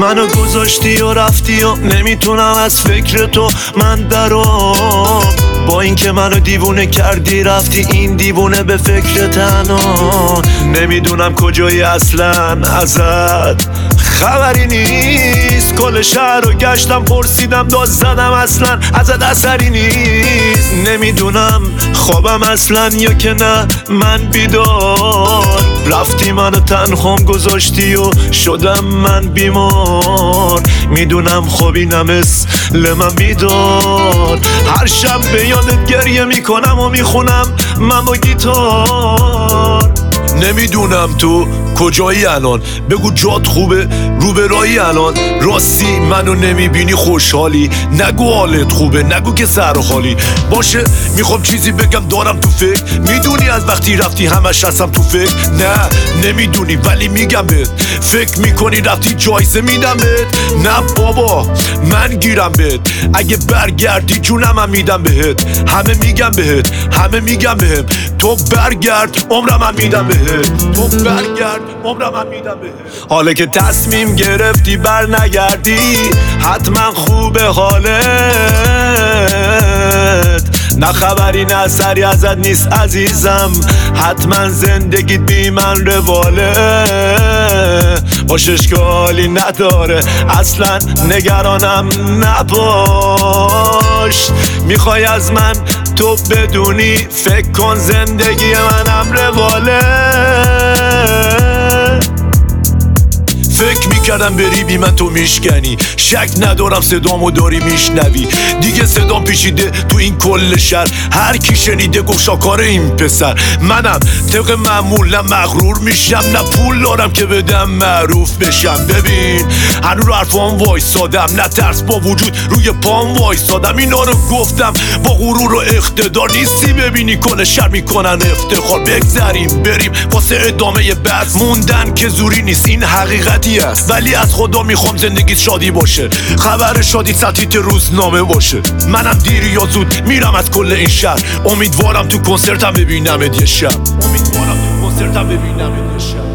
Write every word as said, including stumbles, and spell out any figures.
منو گذاشتی و رفتی و نمیتونم از فکر تو من درام. با اینکه منو دیوونه کردی رفتی این دیوونه به فکر تنها. نمیدونم کجایی اصلا ازت خبری نیست. کل شهر رو گشتم پرسیدم داد زدم اصلا ازت اثری نیست. نمیدونم خوابم اصلا یا که نه من بیدار. رفتی منو تنهام گذاشتی و شدم من بیمار. میدونم خوابینم مثل من بیدار. هر شب به یادت گریه میکنم و میخونم من با گیتار. نمیدونم تو کجایی الان، بگو جات خوبه رو به راهی الان. راستی منو نمیبینی خوشحالی، نگو حالت خوبه نگو که سر خالی. باشه میخوام چیزی بگم دارم تو فکر. میدونی از وقتی رفتی همش هستم تو فکر. نه نمیدونی ولی میگم بهت. فکر میکنی رفتی جایزه میدم بهت. نه بابا من گیرم بهت. اگه برگردی جونم هم میدم بهت. همه میگم بهت همه میگم بهم تو برگرد عمرم هم میدم بهت. تو برگرد عمرم هم میدم بهت. حالا که تصمیم گرفتی بر نگردی حتما خوبه حالت. نه خبری نه سری ازت نیست عزیزم. حتما زندگیت بی من رواله. باش اشکالی نداره اصلا نگرانم نباش. میخوای از من تو بدونی فکر کن زندگی منم رواله. فکر میکردم بری بی من تو میشکنی. شک ندارم صدامو داری میشنوی. دیگه صدام پیچیده تو این کل شهر. هر کی شنیده گفت شاکار این پسر. منم طبق معمول نه مغرور میشم نه پول دارم که بدم معروف بشم. ببین هنو رو حرفام وایسادم نه ترس با وجود روی پام وایسادم. اینا رو گفتم با غرور و اقتدار نیستی ببینی کنه شر میکنن افتخار. بگذریم بریم واسه ادامه بحث. موندن که زوری نیست این حقیقتی است. ولی از خدا میخوام زندگیت شادی باشه. خبر شادی سطحیت روزنامه باشه. منم دیر یا زود میرم از کل این شهر. امیدوارم تو کنسرتم ببینم یه شب. امیدوارم تو کنسرتم ببینم یه شب.